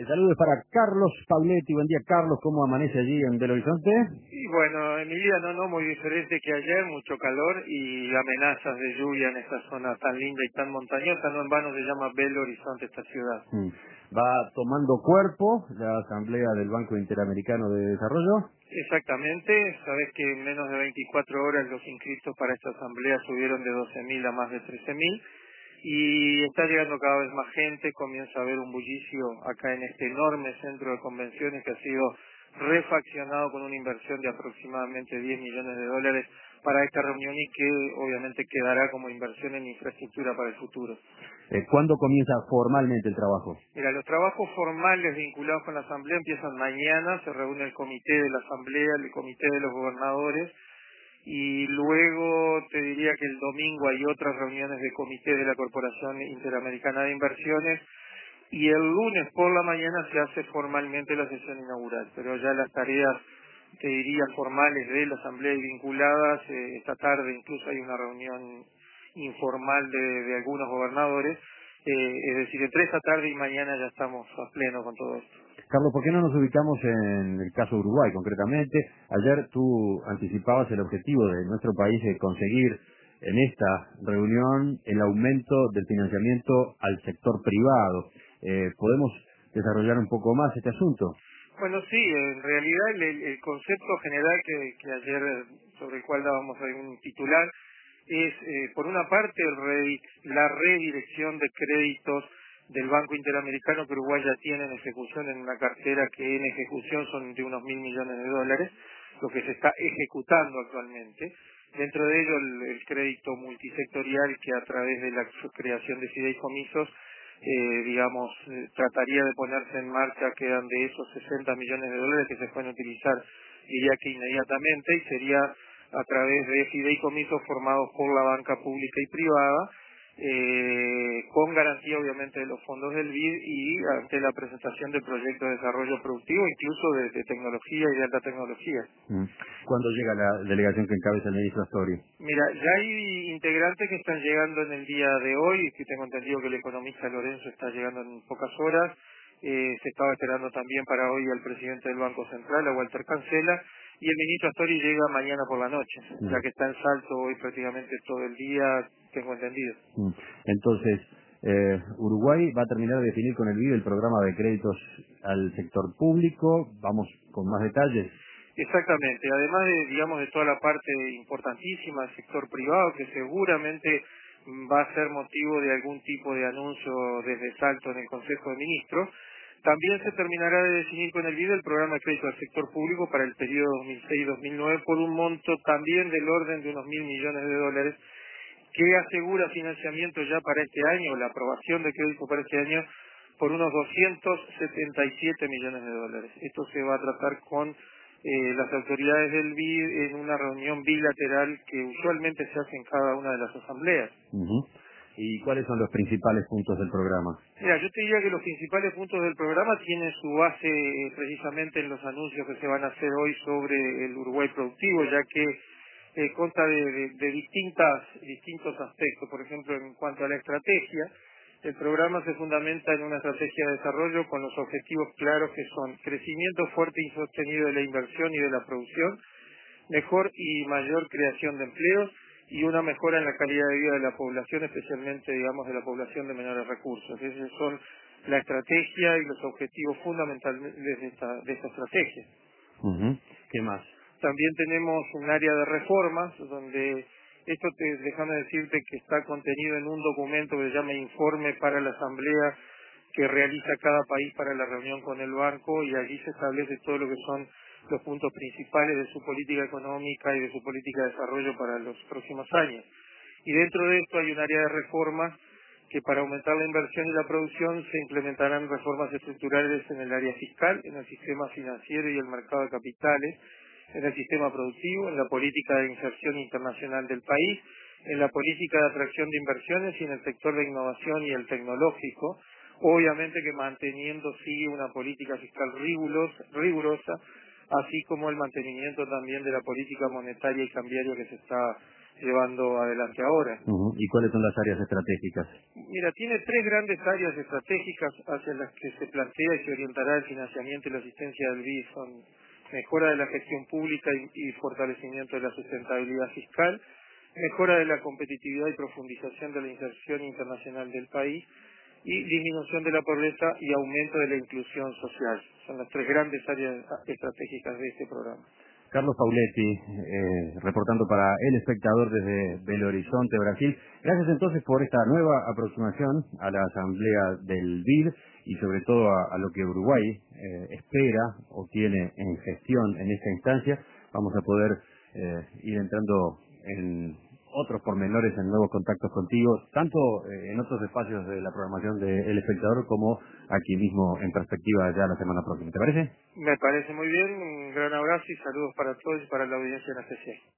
Saludos para Carlos Pauletti. Buen día, Carlos. ¿Cómo amanece allí en Belo Horizonte? Y bueno, en mi vida no muy diferente que ayer, mucho calor y amenazas de lluvia en esta zona tan linda y tan montañosa. No en vano se llama Belo Horizonte esta ciudad. Va tomando cuerpo la Asamblea del Banco Interamericano de Desarrollo. Exactamente, sabes que en menos de 24 horas los inscritos para esta asamblea subieron de 12.000 a más de 13.000 y está llegando cada vez más gente, comienza a haber un bullicio acá en este enorme centro de convenciones que ha sido refaccionado con una inversión de aproximadamente 10 millones de dólares para esta reunión y que obviamente quedará como inversión en infraestructura para el futuro. ¿Cuándo comienza formalmente el trabajo? Mira, los trabajos formales vinculados con la Asamblea empiezan mañana, se reúne el comité de la Asamblea, el comité de los gobernadores, y luego te diría que el domingo hay otras reuniones de comité de la Corporación Interamericana de Inversiones, y el lunes por la mañana se hace formalmente la sesión inaugural, pero ya las tareas, te diría, formales de la Asamblea y vinculadas, esta tarde incluso hay una reunión informal de algunos gobernadores, es decir, entre esta tarde y mañana ya estamos a pleno con todo esto. Carlos, ¿por qué no nos ubicamos en el caso de Uruguay concretamente? Ayer tú anticipabas el objetivo de nuestro país de conseguir en esta reunión el aumento del financiamiento al sector privado. ¿Podemos desarrollar un poco más este asunto? Bueno, sí, en realidad el concepto general que ayer, sobre el cual dábamos algún titular, es, por una parte, la redirección de créditos del Banco Interamericano que Uruguay ya tiene en ejecución en una cartera que en ejecución son de unos 1.000 millones de dólares, lo que se está ejecutando actualmente. Dentro de ello, el crédito multisectorial que a través de la creación de fideicomisos trataría de ponerse en marcha, quedan de esos 60 millones de dólares que se pueden utilizar, diría que inmediatamente, y sería a través de fideicomisos formados por la banca pública y privada, con garantía obviamente de los fondos del BID y ante la presentación de proyectos de desarrollo productivo, incluso de tecnología y de alta tecnología. ¿Cuándo llega la delegación que encabeza el ministro Astori? Mira, ya hay integrantes que están llegando en el día de hoy, que tengo entendido que el economista Lorenzo está llegando en pocas horas. Se estaba esperando también para hoy al presidente del Banco Central, a Walter Cancela, y el ministro Astori llega mañana por la noche, ya que está en Salto hoy prácticamente todo el día, tengo entendido. Entonces, Uruguay va a terminar de definir con el BID el programa de créditos al sector público. Vamos con más detalles. Exactamente, además de toda la parte importantísima del sector privado que seguramente va a ser motivo de algún tipo de anuncio desde Salto en el Consejo de Ministros, también se terminará de definir con el BID el programa de crédito al sector público para el periodo 2006-2009 por un monto también del orden de unos 1.000 millones de dólares que asegura financiamiento ya para este año, la aprobación de crédito para este año por unos 277 millones de dólares. Esto se va a tratar con las autoridades del BID en una reunión bilateral que usualmente se hace en cada una de las asambleas. ¿Y cuáles son los principales puntos del programa? Mira, yo te diría que los principales puntos del programa tienen su base precisamente en los anuncios que se van a hacer hoy sobre el Uruguay productivo, ya que consta de distintos aspectos. Por ejemplo, en cuanto a la estrategia, el programa se fundamenta en una estrategia de desarrollo con los objetivos claros que son crecimiento fuerte y sostenido de la inversión y de la producción, mejor y mayor creación de empleos y una mejora en la calidad de vida de la población, especialmente, de la población de menores recursos. Esos son la estrategia y los objetivos fundamentales de esta estrategia. ¿Qué más? También tenemos un área de reformas, donde déjame decirte que está contenido en un documento que se llama Informe para la Asamblea que realiza cada país para la reunión con el banco, y allí se establece todo lo que son los puntos principales de su política económica y de su política de desarrollo para los próximos años. Y dentro de esto hay un área de reformas que para aumentar la inversión y la producción se implementarán reformas estructurales en el área fiscal, en el sistema financiero y el mercado de capitales, en el sistema productivo, en la política de inserción internacional del país, en la política de atracción de inversiones y en el sector de innovación y el tecnológico, obviamente que manteniendo sí una política fiscal rigurosa, así como el mantenimiento también de la política monetaria y cambiaria que se está llevando adelante ahora. ¿Y cuáles son las áreas estratégicas? Mira, tiene tres grandes áreas estratégicas hacia las que se plantea y se orientará el financiamiento y la asistencia del BID. Son mejora de la gestión pública y fortalecimiento de la sustentabilidad fiscal, mejora de la competitividad y profundización de la inserción internacional del país, y disminución de la pobreza y aumento de la inclusión social. Son las tres grandes áreas estratégicas de este programa. Carlos Pauletti, reportando para El Espectador desde Belo Horizonte, Brasil. Gracias entonces por esta nueva aproximación a la Asamblea del BID y sobre todo a lo que Uruguay espera o tiene en gestión en esta instancia. Vamos a poder ir entrando en otros pormenores, en nuevos contactos contigo, tanto en otros espacios de la programación de El Espectador como aquí mismo en perspectiva ya la semana próxima. ¿Te parece? Me parece muy bien, un gran abrazo y saludos para todos y para la audiencia en especial.